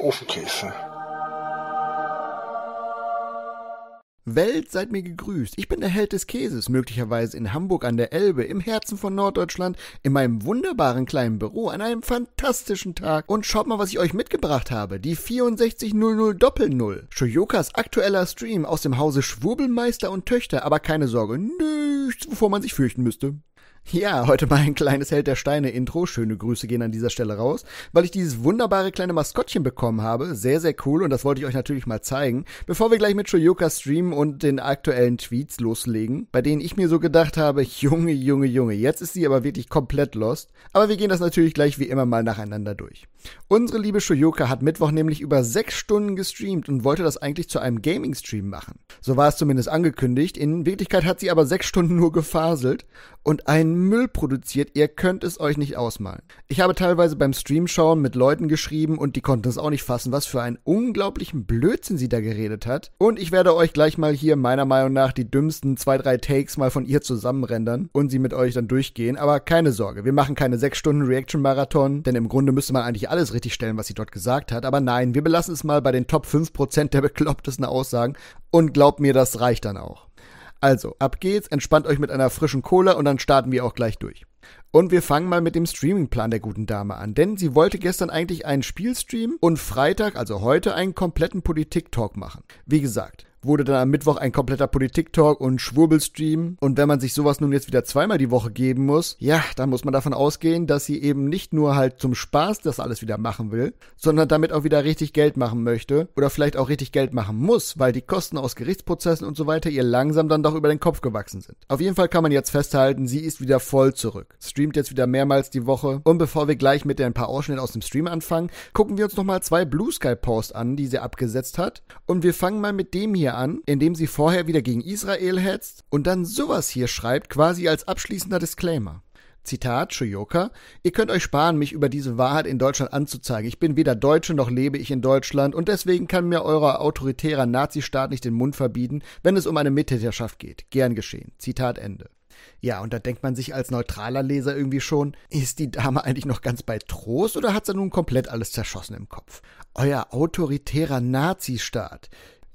Ofenkäse. Welt, seid mir gegrüßt. Ich bin der Held des Käses, möglicherweise in Hamburg an der Elbe, im Herzen von Norddeutschland, in meinem wunderbaren kleinen Büro an einem fantastischen Tag. Und schaut mal, was ich euch mitgebracht habe. Die 6400 Shoyokas aktueller Stream aus dem Hause Schwurbelmeister und Töchter, aber keine Sorge, nichts, wovor man sich fürchten müsste. Ja, heute mal ein kleines Held der Steine-Intro. Schöne Grüße gehen an dieser Stelle raus, weil ich dieses wunderbare kleine Maskottchen bekommen habe. Sehr, sehr cool und das wollte ich euch natürlich mal zeigen, bevor wir gleich mit Shoyoka streamen und den aktuellen Tweets loslegen, bei denen ich mir so gedacht habe, Junge, jetzt ist sie aber wirklich komplett lost. Aber wir gehen das natürlich gleich wie immer mal nacheinander durch. Unsere liebe Shoyoka hat Mittwoch nämlich über 6 Stunden gestreamt und wollte das eigentlich zu einem Gaming-Stream machen. So war es zumindest angekündigt. In Wirklichkeit hat sie aber 6 Stunden nur gefaselt und einen Müll produziert. Ihr könnt es euch nicht ausmalen. Ich habe teilweise beim Streamschauen mit Leuten geschrieben und die konnten es auch nicht fassen, was für einen unglaublichen Blödsinn sie da geredet hat. Und ich werde euch gleich mal hier meiner Meinung nach die dümmsten 2-3 Takes mal von ihr zusammenrendern und sie mit euch dann durchgehen. Aber keine Sorge, wir machen keine 6 Stunden Reaction-Marathon, denn im Grunde müsste man eigentlich alles richtig stellen, was sie dort gesagt hat. Aber nein, wir belassen es mal bei den Top 5% der beklopptesten Aussagen und glaubt mir, das reicht dann auch. Also, ab geht's, entspannt euch mit einer frischen Cola und dann starten wir auch gleich durch. Und wir fangen mal mit dem Streamingplan der guten Dame an, denn sie wollte gestern eigentlich einen Spielstream und Freitag, also heute, einen kompletten Politik-Talk machen. Wie gesagt, wurde dann am Mittwoch ein kompletter Politik-Talk und Schwurbelstream. Und wenn man sich sowas nun jetzt wieder zweimal die Woche geben muss, ja, dann muss man davon ausgehen, dass sie eben nicht nur halt zum Spaß das alles wieder machen will, sondern damit auch wieder richtig Geld machen möchte oder vielleicht auch richtig Geld machen muss, weil die Kosten aus Gerichtsprozessen und so weiter ihr langsam dann doch über den Kopf gewachsen sind. Auf jeden Fall kann man jetzt festhalten, sie ist wieder voll zurück. Streamt jetzt wieder mehrmals die Woche. Und bevor wir gleich mit ein paar Ausschnitten aus dem Stream anfangen, gucken wir uns nochmal 2 Blue Sky Posts an, die sie abgesetzt hat. Und wir fangen mal mit dem hier an, indem sie vorher wieder gegen Israel hetzt und dann sowas hier schreibt, quasi als abschließender Disclaimer. Zitat, Shoyoka: Ihr könnt euch sparen, mich über diese Wahrheit in Deutschland anzuzeigen. Ich bin weder Deutsche noch lebe ich in Deutschland und deswegen kann mir euer autoritärer Nazistaat nicht den Mund verbieten, wenn es um eine Mittäterschaft geht. Gern geschehen. Zitat Ende. Ja, und da denkt man sich als neutraler Leser irgendwie schon, ist die Dame eigentlich noch ganz bei Trost oder hat sie nun komplett alles zerschossen im Kopf? Euer autoritärer Nazistaat.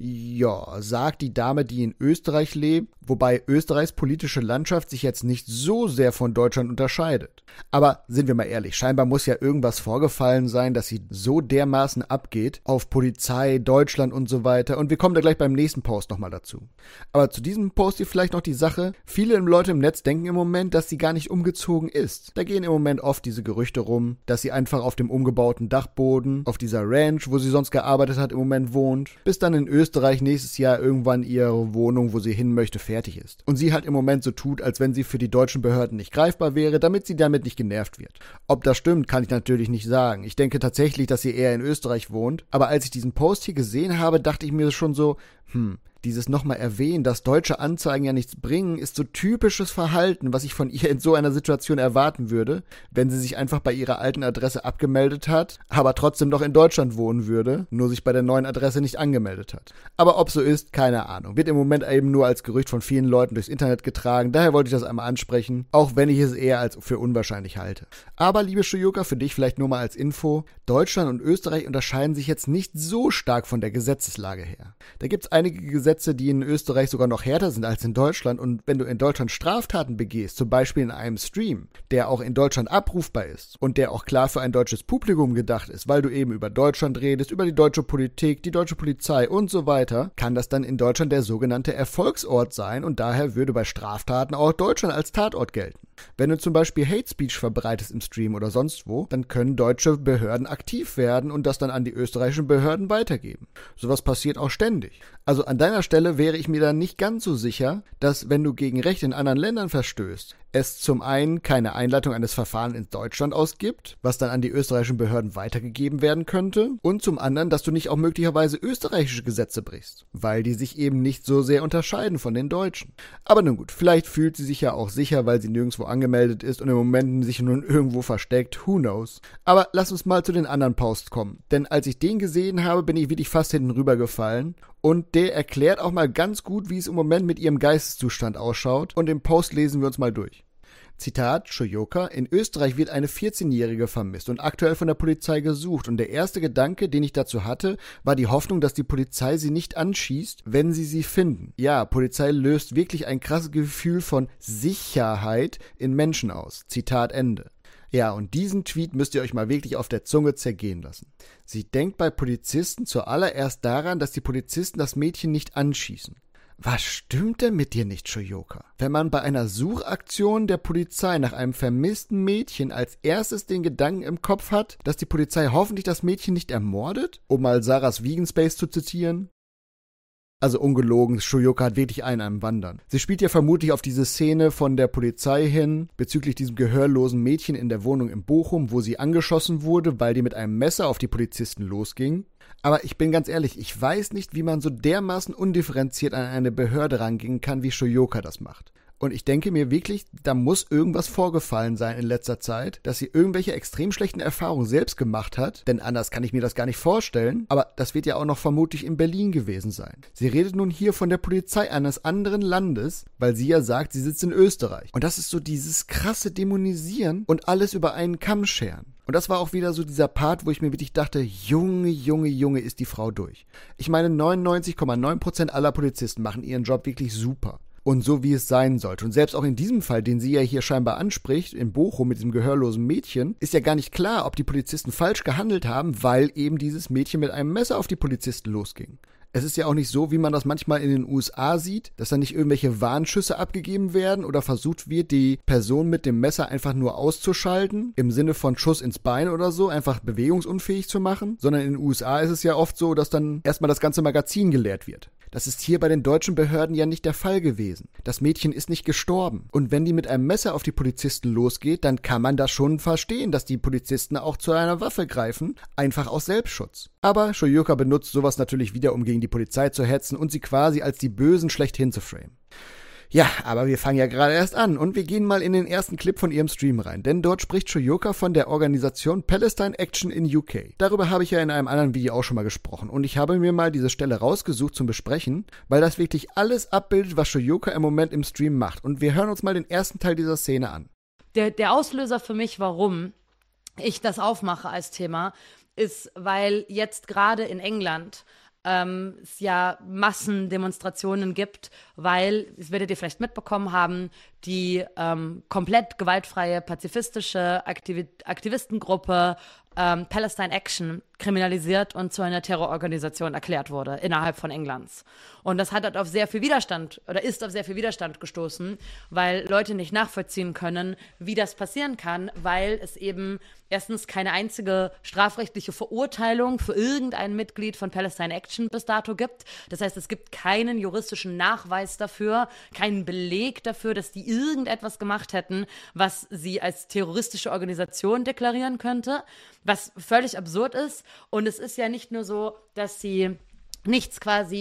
Ja, sagt die Dame, die in Österreich lebt, wobei Österreichs politische Landschaft sich jetzt nicht so sehr von Deutschland unterscheidet. Aber sind wir mal ehrlich, scheinbar muss ja irgendwas vorgefallen sein, dass sie so dermaßen abgeht auf Polizei, Deutschland und so weiter. Und wir kommen da gleich beim nächsten Post nochmal dazu. Aber zu diesem Post hier vielleicht noch die Sache, viele Leute im Netz denken im Moment, dass sie gar nicht umgezogen ist. Da gehen im Moment oft diese Gerüchte rum, dass sie einfach auf dem umgebauten Dachboden, auf dieser Ranch, wo sie sonst gearbeitet hat, im Moment wohnt, bis dann in Österreich nächstes Jahr irgendwann ihre Wohnung, wo sie hin möchte, fertig ist. Und sie halt im Moment so tut, als wenn sie für die deutschen Behörden nicht greifbar wäre, damit sie damit nicht genervt wird. Ob das stimmt, kann ich natürlich nicht sagen. Ich denke tatsächlich, dass sie eher in Österreich wohnt, aber als ich diesen Post hier gesehen habe, dachte ich mir schon so, dieses nochmal erwähnen, dass deutsche Anzeigen ja nichts bringen, ist so typisches Verhalten, was ich von ihr in so einer Situation erwarten würde, wenn sie sich einfach bei ihrer alten Adresse abgemeldet hat, aber trotzdem noch in Deutschland wohnen würde, nur sich bei der neuen Adresse nicht angemeldet hat. Aber ob so ist, keine Ahnung. Wird im Moment eben nur als Gerücht von vielen Leuten durchs Internet getragen, daher wollte ich das einmal ansprechen, auch wenn ich es eher als für unwahrscheinlich halte. Aber, liebe Shoyoka, für dich vielleicht nur mal als Info, Deutschland und Österreich unterscheiden sich jetzt nicht so stark von der Gesetzeslage her. Da gibt's einige Gesetze, die in Österreich sogar noch härter sind als in Deutschland und wenn du in Deutschland Straftaten begehst, zum Beispiel in einem Stream, der auch in Deutschland abrufbar ist und der auch klar für ein deutsches Publikum gedacht ist, weil du eben über Deutschland redest, über die deutsche Politik, die deutsche Polizei und so weiter, kann das dann in Deutschland der sogenannte Erfolgsort sein und daher würde bei Straftaten auch Deutschland als Tatort gelten. Wenn du zum Beispiel Hate Speech verbreitest im Stream oder sonst wo, dann können deutsche Behörden aktiv werden und das dann an die österreichischen Behörden weitergeben. Sowas passiert auch ständig. Also an deiner Stelle wäre ich mir dann nicht ganz so sicher, dass wenn du gegen Recht in anderen Ländern verstößt, es zum einen keine Einleitung eines Verfahrens in Deutschland ausgibt, was dann an die österreichischen Behörden weitergegeben werden könnte, und zum anderen, dass du nicht auch möglicherweise österreichische Gesetze brichst, weil die sich eben nicht so sehr unterscheiden von den deutschen. Aber nun gut, vielleicht fühlt sie sich ja auch sicher, weil sie nirgendwo angemeldet ist und im Moment sich nun irgendwo versteckt, who knows. Aber lass uns mal zu den anderen Posts kommen, denn als ich den gesehen habe, bin ich wirklich fast hinten rübergefallen. Und der erklärt auch mal ganz gut, wie es im Moment mit ihrem Geisteszustand ausschaut. Und den Post lesen wir uns mal durch. Zitat Shoyoka: In Österreich wird eine 14-Jährige vermisst und aktuell von der Polizei gesucht und der erste Gedanke, den ich dazu hatte, war die Hoffnung, dass die Polizei sie nicht anschießt, wenn sie finden. Ja, Polizei löst wirklich ein krasses Gefühl von Sicherheit in Menschen aus. Zitat Ende. Ja, und diesen Tweet müsst ihr euch mal wirklich auf der Zunge zergehen lassen. Sie denkt bei Polizisten zuallererst daran, dass die Polizisten das Mädchen nicht anschießen. Was stimmt denn mit dir nicht, Shoyoka? Wenn man bei einer Suchaktion der Polizei nach einem vermissten Mädchen als erstes den Gedanken im Kopf hat, dass die Polizei hoffentlich das Mädchen nicht ermordet, um mal Sarahs Vegan Space zu zitieren? Also ungelogen, Shoyoka hat wirklich einen am Wandern. Sie spielt ja vermutlich auf diese Szene von der Polizei hin, bezüglich diesem gehörlosen Mädchen in der Wohnung in Bochum, wo sie angeschossen wurde, weil die mit einem Messer auf die Polizisten losging. Aber ich bin ganz ehrlich, ich weiß nicht, wie man so dermaßen undifferenziert an eine Behörde rangehen kann, wie Shoyoka das macht. Und ich denke mir wirklich, da muss irgendwas vorgefallen sein in letzter Zeit, dass sie irgendwelche extrem schlechten Erfahrungen selbst gemacht hat, denn anders kann ich mir das gar nicht vorstellen, aber das wird ja auch noch vermutlich in Berlin gewesen sein. Sie redet nun hier von der Polizei eines anderen Landes, weil sie ja sagt, sie sitzt in Österreich. Und das ist so dieses krasse Dämonisieren und alles über einen Kamm scheren. Und das war auch wieder so dieser Part, wo ich mir wirklich dachte, Junge, Junge, Junge, ist die Frau durch. Ich meine, 99,9% aller Polizisten machen ihren Job wirklich super. Und so, wie es sein sollte. Und selbst auch in diesem Fall, den sie ja hier scheinbar anspricht, in Bochum mit diesem gehörlosen Mädchen, ist ja gar nicht klar, ob die Polizisten falsch gehandelt haben, weil eben dieses Mädchen mit einem Messer auf die Polizisten losging. Es ist ja auch nicht so, wie man das manchmal in den USA sieht, dass da nicht irgendwelche Warnschüsse abgegeben werden oder versucht wird, die Person mit dem Messer einfach nur auszuschalten, im Sinne von Schuss ins Bein oder so, einfach bewegungsunfähig zu machen, sondern in den USA ist es ja oft so, dass dann erstmal das ganze Magazin geleert wird. Das ist hier bei den deutschen Behörden ja nicht der Fall gewesen. Das Mädchen ist nicht gestorben. Und wenn die mit einem Messer auf die Polizisten losgeht, dann kann man das schon verstehen, dass die Polizisten auch zu einer Waffe greifen, einfach aus Selbstschutz. Aber Shoyoka benutzt sowas natürlich wieder, um gegen die Polizei zu hetzen und sie quasi als die Bösen schlechthin zu framen. Ja, aber wir fangen ja gerade erst an und wir gehen mal in den ersten Clip von ihrem Stream rein, denn dort spricht Shoyoka von der Organisation Palestine Action in UK. Darüber habe ich ja in einem anderen Video auch schon mal gesprochen und ich habe mir mal diese Stelle rausgesucht zum Besprechen, weil das wirklich alles abbildet, was Shoyoka im Moment im Stream macht. Und wir hören uns mal den ersten Teil dieser Szene an. Der Auslöser für mich, warum ich das aufmache als Thema, ist, weil jetzt gerade in England es ja Massendemonstrationen gibt, weil, das werdet ihr vielleicht mitbekommen haben, die komplett gewaltfreie, pazifistische Aktivistengruppe Palestine Action kriminalisiert und zu einer Terrororganisation erklärt wurde innerhalb von Englands. Und das hat halt auf sehr viel Widerstand oder ist auf sehr viel Widerstand gestoßen, weil Leute nicht nachvollziehen können, wie das passieren kann, weil es eben erstens keine einzige strafrechtliche Verurteilung für irgendein Mitglied von Palestine Action bis dato gibt. Das heißt, es gibt keinen juristischen Nachweis dafür, keinen Beleg dafür, dass die irgendetwas gemacht hätten, was sie als terroristische Organisation deklarieren könnte, was völlig absurd ist. Und es ist ja nicht nur so, dass sie nichts quasi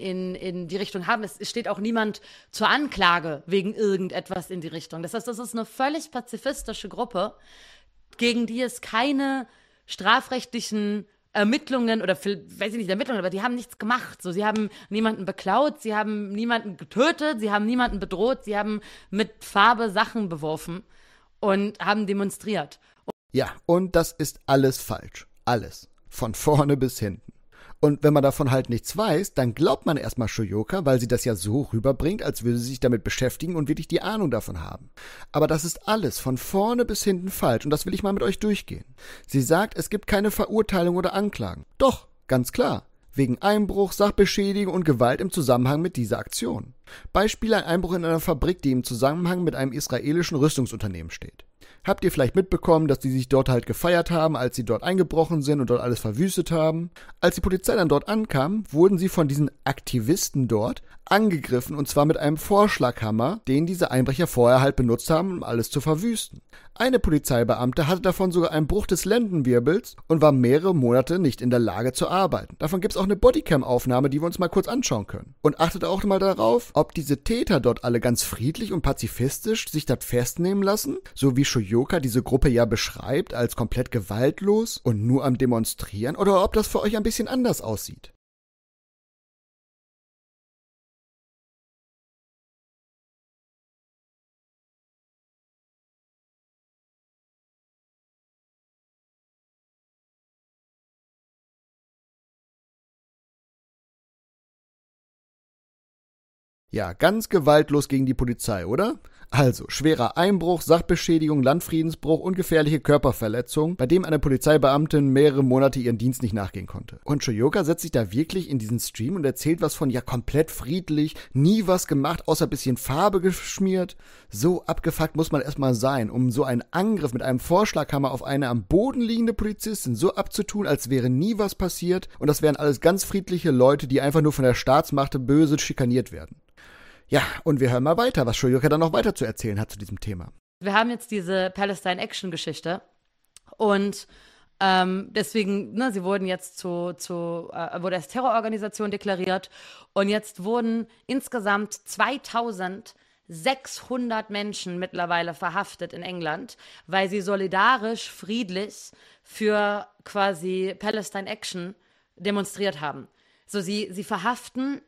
in die Richtung haben. Es steht auch niemand zur Anklage wegen irgendetwas in die Richtung. Das heißt, das ist eine völlig pazifistische Gruppe, gegen die es keine strafrechtlichen Ermittlungen oder, weiß ich nicht, Ermittlungen, aber die haben nichts gemacht. So, sie haben niemanden beklaut, sie haben niemanden getötet, sie haben niemanden bedroht, sie haben mit Farbe Sachen beworfen und haben demonstriert. Ja, und das ist alles falsch. Alles. Von vorne bis hinten. Und wenn man davon halt nichts weiß, dann glaubt man erstmal Shoyoka, weil sie das ja so rüberbringt, als würde sie sich damit beschäftigen und wirklich die Ahnung davon haben. Aber das ist alles von vorne bis hinten falsch und das will ich mal mit euch durchgehen. Sie sagt, es gibt keine Verurteilung oder Anklagen. Doch, ganz klar. Wegen Einbruch, Sachbeschädigung und Gewalt im Zusammenhang mit dieser Aktion. Beispiel: ein Einbruch in einer Fabrik, die im Zusammenhang mit einem israelischen Rüstungsunternehmen steht. Habt ihr vielleicht mitbekommen, dass die sich dort halt gefeiert haben, als sie dort eingebrochen sind und dort alles verwüstet haben? Als die Polizei dann dort ankam, wurden sie von diesen Aktivisten dort angegriffen und zwar mit einem Vorschlaghammer, den diese Einbrecher vorher halt benutzt haben, um alles zu verwüsten. Eine Polizeibeamte hatte davon sogar einen Bruch des Lendenwirbels und war mehrere Monate nicht in der Lage zu arbeiten. Davon gibt es auch eine Bodycam-Aufnahme, die wir uns mal kurz anschauen können. Und achtet auch mal darauf, ob diese Täter dort alle ganz friedlich und pazifistisch sich das festnehmen lassen, so wie Shoyoka diese Gruppe ja beschreibt, als komplett gewaltlos und nur am Demonstrieren, oder ob das für euch ein bisschen anders aussieht. Ja, ganz gewaltlos gegen die Polizei, oder? Also, schwerer Einbruch, Sachbeschädigung, Landfriedensbruch und gefährliche Körperverletzung, bei dem eine Polizeibeamtin mehrere Monate ihren Dienst nicht nachgehen konnte. Und Shoyoka setzt sich da wirklich in diesen Stream und erzählt was von, ja, komplett friedlich, nie was gemacht, außer ein bisschen Farbe geschmiert. So abgefuckt muss man erstmal sein, um so einen Angriff mit einem Vorschlaghammer auf eine am Boden liegende Polizistin so abzutun, als wäre nie was passiert und das wären alles ganz friedliche Leute, die einfach nur von der Staatsmacht böse schikaniert werden. Ja, und wir hören mal weiter, was Shoyoka dann noch weiter zu erzählen hat zu diesem Thema. Wir haben jetzt diese Palestine-Action-Geschichte und deswegen, ne, sie wurden jetzt wurde als Terrororganisation deklariert und jetzt wurden insgesamt 2600 Menschen mittlerweile verhaftet in England, weil sie solidarisch, friedlich für quasi Palestine Action demonstriert haben. So, sie verhaften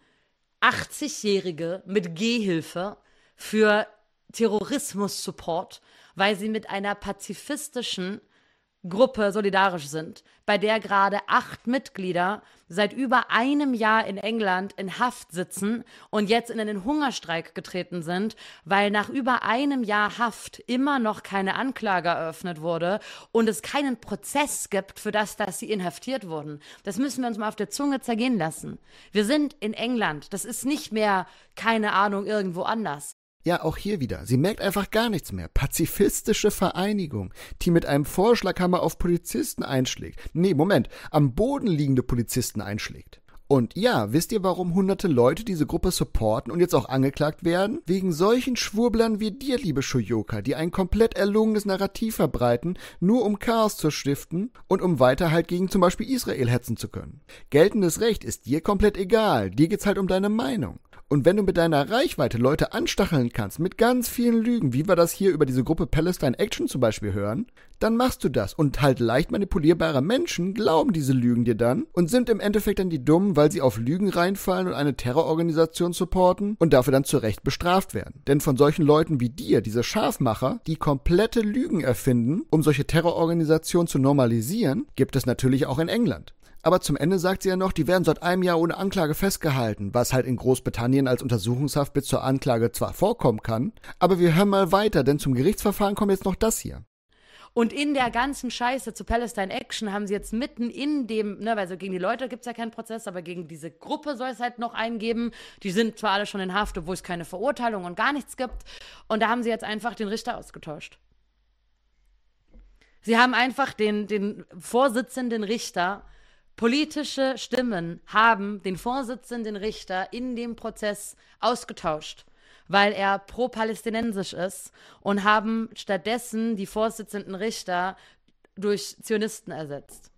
80-Jährige mit Gehhilfe für Terrorismus-Support, weil sie mit einer pazifistischen Gruppe solidarisch sind, bei der gerade 8 Mitglieder seit über einem Jahr in England in Haft sitzen und jetzt in einen Hungerstreik getreten sind, weil nach über einem Jahr Haft immer noch keine Anklage eröffnet wurde und es keinen Prozess gibt für das, dass sie inhaftiert wurden. Das müssen wir uns mal auf der Zunge zergehen lassen. Wir sind in England, das ist nicht mehr, keine Ahnung, irgendwo anders. Ja, auch hier wieder. Sie merkt einfach gar nichts mehr. Pazifistische Vereinigung, die mit einem Vorschlaghammer auf Polizisten einschlägt. Nee, Moment, am Boden liegende Polizisten einschlägt. Und ja, wisst ihr, warum hunderte Leute diese Gruppe supporten und jetzt auch angeklagt werden? Wegen solchen Schwurblern wie dir, liebe Shoyoka, die ein komplett erlogenes Narrativ verbreiten, nur um Chaos zu stiften und um weiter halt gegen zum Beispiel Israel hetzen zu können. Geltendes Recht ist dir komplett egal, dir geht's halt um deine Meinung. Und wenn du mit deiner Reichweite Leute anstacheln kannst, mit ganz vielen Lügen, wie wir das hier über diese Gruppe Palestine Action zum Beispiel hören, dann machst du das. Und halt leicht manipulierbare Menschen glauben diese Lügen dir dann und sind im Endeffekt dann die Dummen, weil sie auf Lügen reinfallen und eine Terrororganisation supporten und dafür dann zu Recht bestraft werden. Denn von solchen Leuten wie dir, diese Scharfmacher, die komplette Lügen erfinden, um solche Terrororganisationen zu normalisieren, gibt es natürlich auch in England. Aber zum Ende sagt sie ja noch, die werden seit einem Jahr ohne Anklage festgehalten, was halt in Großbritannien als Untersuchungshaft bis zur Anklage zwar vorkommen kann, aber wir hören mal weiter, denn zum Gerichtsverfahren kommt jetzt noch das hier. Und in der ganzen Scheiße zu Palestine Action haben sie jetzt mitten in dem, ne, weil so gegen die Leute gibt es ja keinen Prozess, aber gegen diese Gruppe soll es halt noch einen geben. Die sind zwar alle schon in Haft, obwohl es keine Verurteilung und gar nichts gibt. Und da haben sie jetzt einfach den Richter ausgetauscht. Sie haben einfach den Vorsitzenden Richter. Politische Stimmen haben den Vorsitzenden Richter in dem Prozess ausgetauscht, weil er pro-palästinensisch ist und haben stattdessen die Vorsitzenden Richter durch Zionisten ersetzt.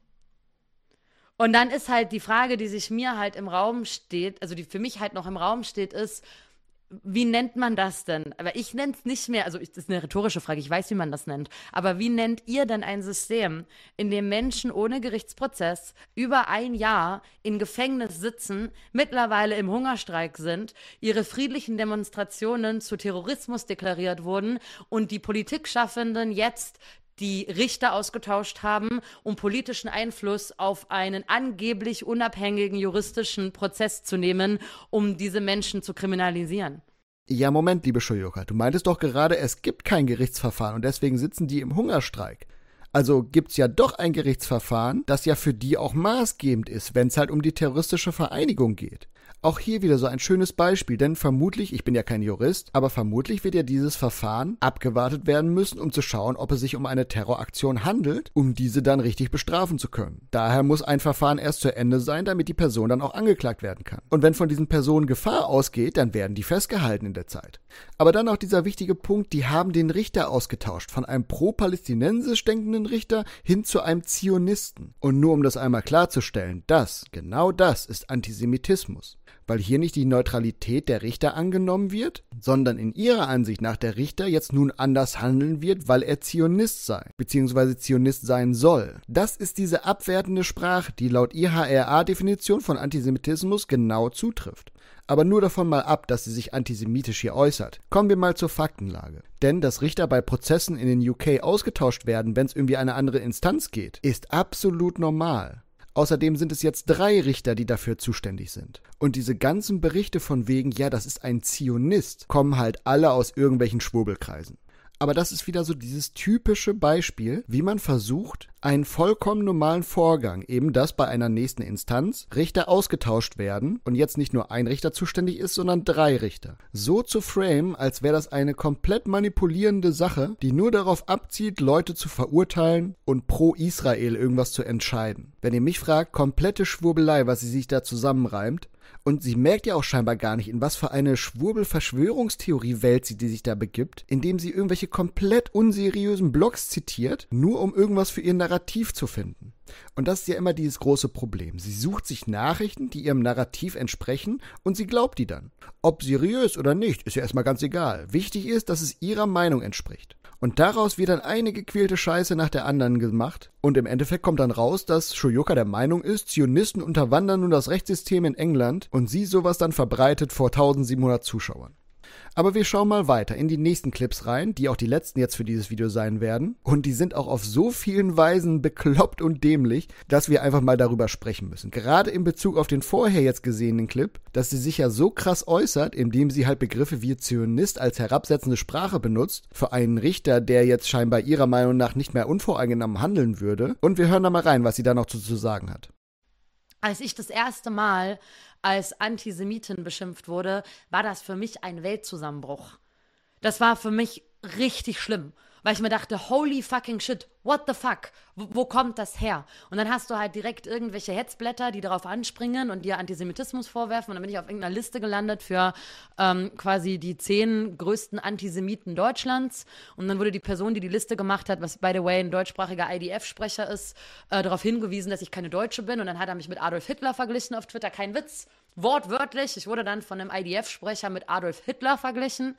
Und dann ist halt die Frage, die sich mir halt im Raum steht, also die für mich halt noch im Raum steht, ist, wie nennt man das denn? Aber ich nenne es nicht mehr, also das ist eine rhetorische Frage, ich weiß, wie man das nennt, aber wie nennt ihr denn ein System, in dem Menschen ohne Gerichtsprozess über ein Jahr in Gefängnis sitzen, mittlerweile im Hungerstreik sind, ihre friedlichen Demonstrationen zu Terrorismus deklariert wurden und die Politikschaffenden jetzt die Richter ausgetauscht haben, um politischen Einfluss auf einen angeblich unabhängigen juristischen Prozess zu nehmen, um diese Menschen zu kriminalisieren. Ja, Moment, liebe Shoyoka, du meintest doch gerade, es gibt kein Gerichtsverfahren und deswegen sitzen die im Hungerstreik. Also gibt's ja doch ein Gerichtsverfahren, das ja für die auch maßgebend ist, wenn es halt um die terroristische Vereinigung geht. Auch hier wieder so ein schönes Beispiel, denn vermutlich, ich bin ja kein Jurist, aber vermutlich wird ja dieses Verfahren abgewartet werden müssen, um zu schauen, ob es sich um eine Terroraktion handelt, um diese dann richtig bestrafen zu können. Daher muss ein Verfahren erst zu Ende sein, damit die Person dann auch angeklagt werden kann. Und wenn von diesen Personen Gefahr ausgeht, dann werden die festgehalten in der Zeit. Aber dann auch dieser wichtige Punkt, die haben den Richter ausgetauscht, von einem pro-palästinensisch denkenden Richter hin zu einem Zionisten. Und nur um das einmal klarzustellen, genau das ist Antisemitismus. Weil hier nicht die Neutralität der Richter angenommen wird, sondern in ihrer Ansicht nach der Richter jetzt nun anders handeln wird, weil er Zionist sei, beziehungsweise Zionist sein soll. Das ist diese abwertende Sprache, die laut IHRA-Definition von Antisemitismus genau zutrifft. Aber nur davon mal ab, dass sie sich antisemitisch hier äußert. Kommen wir mal zur Faktenlage. Denn dass Richter bei Prozessen in den UK ausgetauscht werden, wenn es irgendwie eine andere Instanz geht, ist absolut normal. Außerdem sind es jetzt 3 Richter, die dafür zuständig sind. Und diese ganzen Berichte von wegen, ja, das ist ein Zionist, kommen halt alle aus irgendwelchen Schwurbelkreisen. Aber das ist wieder so dieses typische Beispiel, wie man versucht, einen vollkommen normalen Vorgang, eben dass bei einer nächsten Instanz Richter ausgetauscht werden und jetzt nicht nur ein Richter zuständig ist, sondern 3 Richter. So zu framen, als wäre das eine komplett manipulierende Sache, die nur darauf abzielt, Leute zu verurteilen und pro Israel irgendwas zu entscheiden. Wenn ihr mich fragt, komplette Schwurbelei, was sie sich da zusammenreimt. Und sie merkt ja auch scheinbar gar nicht, in was für eine Schwurbel-Verschwörungstheorie-Welt sie sich da begibt, indem sie irgendwelche komplett unseriösen Blogs zitiert, nur um irgendwas für ihr Narrativ zu finden. Und das ist ja immer dieses große Problem. Sie sucht sich Nachrichten, die ihrem Narrativ entsprechen, und sie glaubt die dann. Ob seriös oder nicht, ist ja erstmal ganz egal. Wichtig ist, dass es ihrer Meinung entspricht. Und daraus wird dann eine gequälte Scheiße nach der anderen gemacht. Und im Endeffekt kommt dann raus, dass Shoyoka der Meinung ist, Zionisten unterwandern nun das Rechtssystem in England und sie sowas dann verbreitet vor 1700 Zuschauern. Aber wir schauen mal weiter in die nächsten Clips rein, die auch die letzten jetzt für dieses Video sein werden. Und die sind auch auf so vielen Weisen bekloppt und dämlich, dass wir einfach mal darüber sprechen müssen. Gerade in Bezug auf den vorher jetzt gesehenen Clip, dass sie sich ja so krass äußert, indem sie halt Begriffe wie Zionist als herabsetzende Sprache benutzt, für einen Richter, der jetzt scheinbar ihrer Meinung nach nicht mehr unvoreingenommen handeln würde. Und wir hören da mal rein, was sie da noch zu sagen hat. Als ich das erste Mal als Antisemitin beschimpft wurde, war das für mich ein Weltzusammenbruch. Das war für mich richtig schlimm, weil ich mir dachte, holy fucking shit, what the fuck, wo kommt das her? Und dann hast du halt direkt irgendwelche Hetzblätter, die darauf anspringen und dir Antisemitismus vorwerfen, und dann bin ich auf irgendeiner Liste gelandet für quasi die 10 größten Antisemiten Deutschlands, und dann wurde die Person, die die Liste gemacht hat, was by the way ein deutschsprachiger IDF-Sprecher ist, darauf hingewiesen, dass ich keine Deutsche bin, und dann hat er mich mit Adolf Hitler verglichen auf Twitter, kein Witz, wortwörtlich, ich wurde dann von einem IDF-Sprecher mit Adolf Hitler verglichen,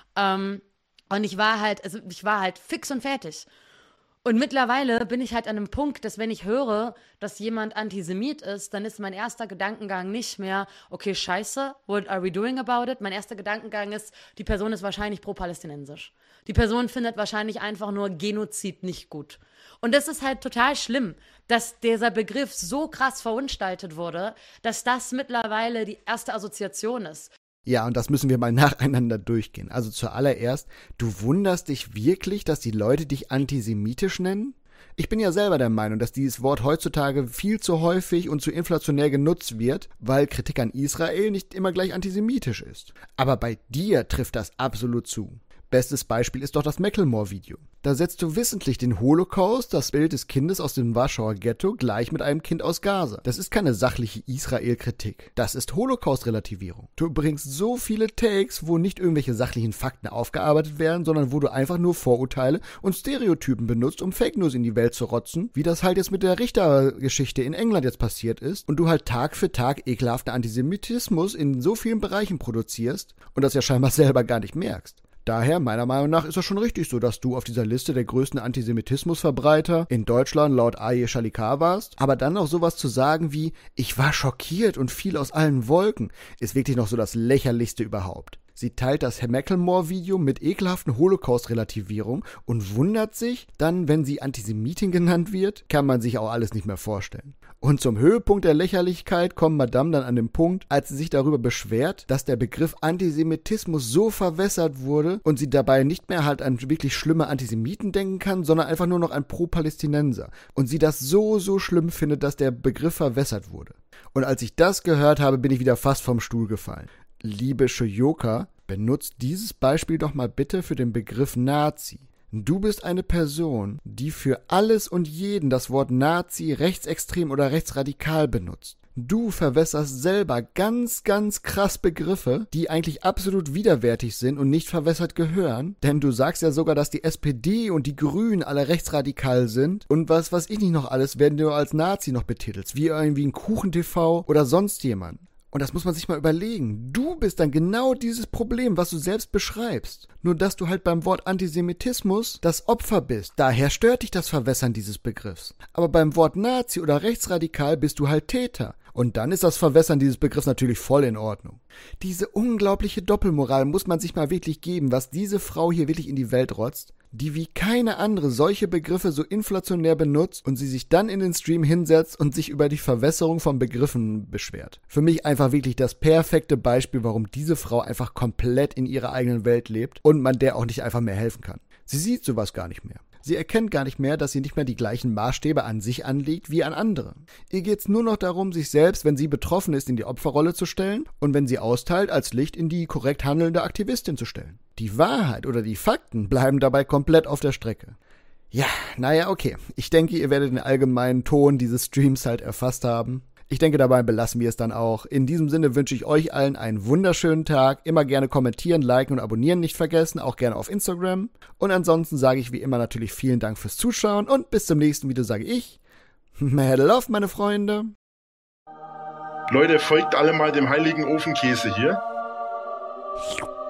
und ich war halt fix und fertig. Und mittlerweile bin ich halt an einem Punkt, dass wenn ich höre, dass jemand Antisemit ist, dann ist mein erster Gedankengang nicht mehr, okay, scheiße, what are we doing about it? Mein erster Gedankengang ist, die Person ist wahrscheinlich pro-palästinensisch. Die Person findet wahrscheinlich einfach nur Genozid nicht gut. Und das ist halt total schlimm, dass dieser Begriff so krass verunstaltet wurde, dass das mittlerweile die erste Assoziation ist. Ja, und das müssen wir mal nacheinander durchgehen. Also zuallererst, du wunderst dich wirklich, dass die Leute dich antisemitisch nennen? Ich bin ja selber der Meinung, dass dieses Wort heutzutage viel zu häufig und zu inflationär genutzt wird, weil Kritik an Israel nicht immer gleich antisemitisch ist. Aber bei dir trifft das absolut zu. Bestes Beispiel ist doch das Macklemore-Video. Da setzt du wissentlich den Holocaust, das Bild des Kindes aus dem Warschauer Ghetto, gleich mit einem Kind aus Gaza. Das ist keine sachliche Israel-Kritik. Das ist Holocaust-Relativierung. Du bringst so viele Takes, wo nicht irgendwelche sachlichen Fakten aufgearbeitet werden, sondern wo du einfach nur Vorurteile und Stereotypen benutzt, um Fake News in die Welt zu rotzen, wie das halt jetzt mit der Richtergeschichte in England jetzt passiert ist, und du halt Tag für Tag ekelhaften Antisemitismus in so vielen Bereichen produzierst und das ja scheinbar selber gar nicht merkst. Daher, meiner Meinung nach, ist das schon richtig so, dass du auf dieser Liste der größten Antisemitismusverbreiter in Deutschland laut Aye Shalikar warst. Aber dann noch sowas zu sagen wie, ich war schockiert und fiel aus allen Wolken, ist wirklich noch so das Lächerlichste überhaupt. Sie teilt das Macklemore-Video mit ekelhaften Holocaust-Relativierung und wundert sich dann, wenn sie Antisemitin genannt wird, kann man sich auch alles nicht mehr vorstellen. Und zum Höhepunkt der Lächerlichkeit kommt Madame dann an den Punkt, als sie sich darüber beschwert, dass der Begriff Antisemitismus so verwässert wurde und sie dabei nicht mehr halt an wirklich schlimme Antisemiten denken kann, sondern einfach nur noch an Pro-Palästinenser. Und sie das so schlimm findet, dass der Begriff verwässert wurde. Und als ich das gehört habe, bin ich wieder fast vom Stuhl gefallen. Liebe Shoyoka, benutzt dieses Beispiel doch mal bitte für den Begriff Nazi. Du bist eine Person, die für alles und jeden das Wort Nazi, rechtsextrem oder rechtsradikal benutzt. Du verwässerst selber ganz krass Begriffe, die eigentlich absolut widerwärtig sind und nicht verwässert gehören. Denn du sagst ja sogar, dass die SPD und die Grünen alle rechtsradikal sind. Und was ich nicht noch alles, werden du als Nazi noch betitelst. Wie irgendwie ein KuchenTV oder sonst jemand. Und das muss man sich mal überlegen. Du bist dann genau dieses Problem, was du selbst beschreibst. Nur dass du halt beim Wort Antisemitismus das Opfer bist. Daher stört dich das Verwässern dieses Begriffs. Aber beim Wort Nazi oder rechtsradikal bist du halt Täter. Und dann ist das Verwässern dieses Begriffs natürlich voll in Ordnung. Diese unglaubliche Doppelmoral muss man sich mal wirklich geben, was diese Frau hier wirklich in die Welt rotzt. die wie keine andere solche Begriffe so inflationär benutzt und sie sich dann in den Stream hinsetzt und sich über die Verwässerung von Begriffen beschwert. Für mich einfach wirklich das perfekte Beispiel, warum diese Frau einfach komplett in ihrer eigenen Welt lebt und man der auch nicht einfach mehr helfen kann. Sie sieht sowas gar nicht mehr. Sie erkennt gar nicht mehr, dass sie nicht mehr die gleichen Maßstäbe an sich anlegt wie an andere. Ihr geht's nur noch darum, sich selbst, wenn sie betroffen ist, in die Opferrolle zu stellen und wenn sie austeilt, als Licht in die korrekt handelnde Aktivistin zu stellen. Die Wahrheit oder die Fakten bleiben dabei komplett auf der Strecke. Ja, naja, okay. Ich denke, ihr werdet den allgemeinen Ton dieses Streams halt erfasst haben. Ich denke, dabei belassen wir es dann auch. In diesem Sinne wünsche ich euch allen einen wunderschönen Tag. Immer gerne kommentieren, liken und abonnieren nicht vergessen, auch gerne auf Instagram. Und ansonsten sage ich wie immer natürlich vielen Dank fürs Zuschauen und bis zum nächsten Video sage ich, Mad Love, meine Freunde. Leute, folgt alle mal dem heiligen Ofenkäse hier.